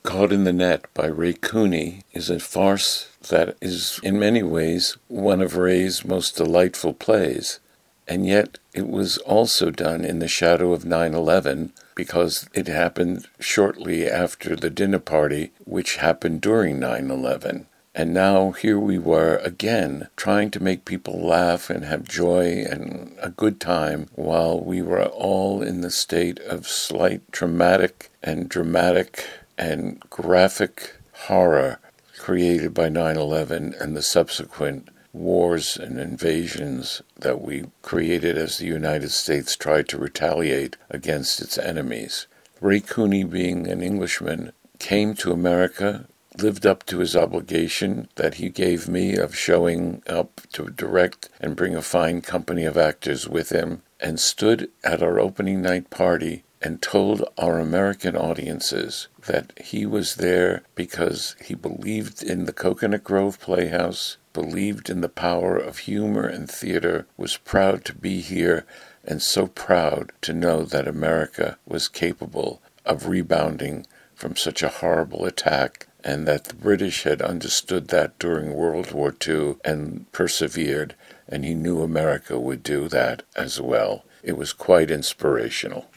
Caught in the Net by Ray Cooney is a farce that is in many ways one of Ray's most delightful plays, and yet it was also done in the shadow of 9/11 because it happened shortly after the dinner party which happened during 9/11. And now here we were again, trying to make people laugh and have joy and a good time while we were all in the state of slight traumatic and dramatic and graphic horror created by 9/11 and the subsequent wars and invasions that we created as the United States tried to retaliate against its enemies. Ray Cooney, being an Englishman, came to America, lived up to his obligation that he gave me of showing up to direct and bring a fine company of actors with him, and stood at our opening night party and told our American audiences that he was there because he believed in the Coconut Grove Playhouse, believed in the power of humor and theater, was proud to be here, and so proud to know that America was capable of rebounding from such a horrible attack, and that the British had understood that during World War II and persevered, and he knew America would do that as well. It was quite inspirational.